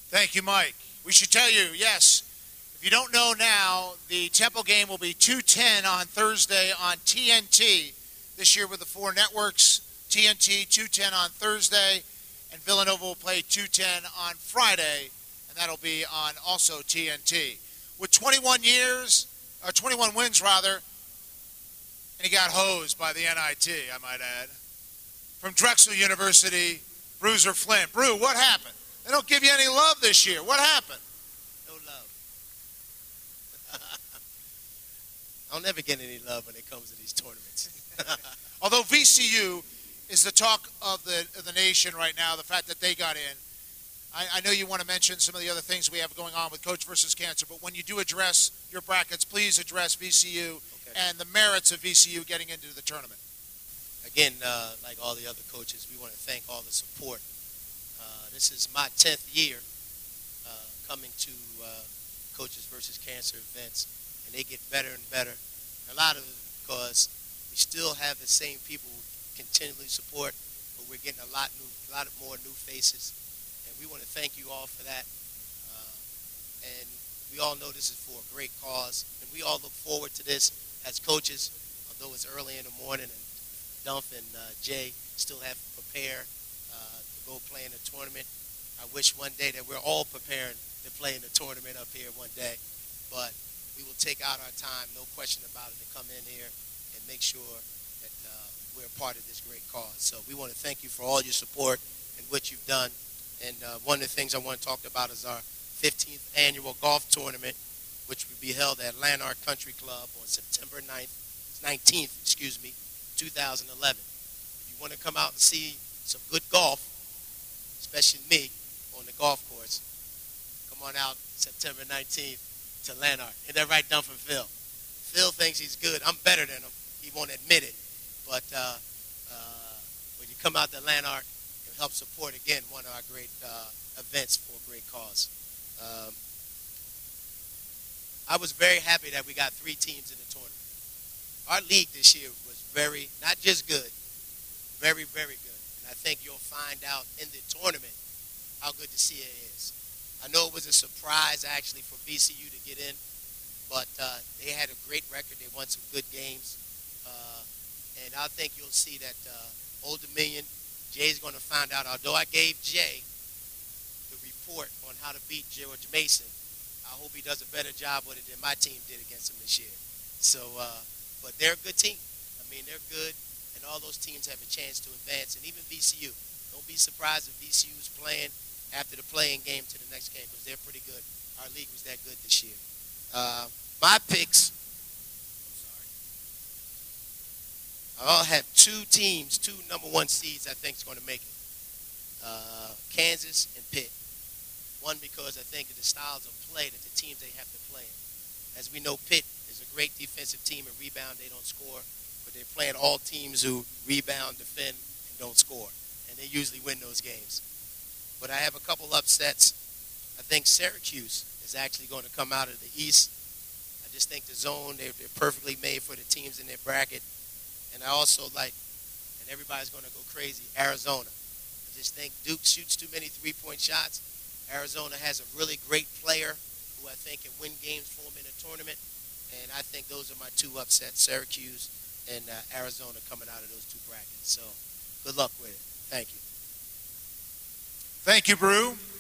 Thank you, Mike. We should tell you, yes, if you don't know now, the Temple game will be 2:10 on Thursday on TNT. This year with the four networks, TNT 2:10 on Thursday, and Villanova will play 2:10 on Friday, and that'll be on also TNT. With 21 wins rather, and he got hosed by the NIT, I might add. From Drexel University, Bruiser Flint. Brew, what happened? They don't give you any love this year. What happened? No love. I'll never get any love when it comes to these tournaments. Although VCU is the talk of the nation right now, the fact that they got in. I know you want to mention some of the other things we have going on with Coach versus Cancer, but when you do address your brackets, please address VCU and the merits of VCU getting into the tournament. Again, like all the other coaches, we want to thank all the support. This is my 10th year coming to Coaches versus Cancer events, and they get better and better. A lot of it because we still have the same people who continually support, but we're getting a lot more new faces, and we want to thank you all for that. And we all know this is for a great cause, and we all look forward to this as coaches, although it's early in the morning, and Dumph and Jay still have to prepare to go play in the tournament. I wish one day that we're all preparing to play in the tournament up here one day, but we will take out our time, no question about it, to come in here and make sure that we're a part of this great cause. So we want to thank you for all your support and what you've done. And one of the things I want to talk about is our 15th annual golf tournament, which will be held at Lanark Country Club on September 19th, 2011. If you want to come out and see some good golf, especially me on the golf course, come on out September 19th to Lanark. Isn't that right, Dumph and Phil? Phil thinks he's good. I'm better than him. He won't admit it. But when you come out to Lanark and help support, again, one of our great events for a great cause. I was very happy that we got 3 teams in the tournament. Our league this year was not just good, very, very good. And I think you'll find out in the tournament how good the CA is. I know it was a surprise, actually, for VCU to get in, but they had a great record. They won some good games. And I think you'll see that Old Dominion, Jay's going to find out. Although I gave Jay the report on how to beat George Mason, I hope he does a better job with it than my team did against him this year. So, but they're a good team. I mean, they're good, and all those teams have a chance to advance, and even VCU. Don't be surprised if VCU is playing after the playing game to the next game because they're pretty good. Our league was that good this year. My picks, I'll have 2 teams, 2 number 1 seeds I think is going to make it. Kansas and Pitt. One, because I think of the styles of play that the teams they have to play in. As we know, Pitt is a great defensive team and rebound. They don't score, but they're playing all teams who rebound, defend, and don't score. And they usually win those games. But I have a couple upsets. I think Syracuse is actually going to come out of the East. I just think the zone, they're perfectly made for the teams in their bracket. And I also like, and everybody's going to go crazy, Arizona. I just think Duke shoots too many three-point shots. Arizona has a really great player who I think can win games for them in a tournament. And I think those are my 2 upsets, Syracuse and Arizona coming out of those 2 brackets. So good luck with it. Thank you. Thank you, Brew.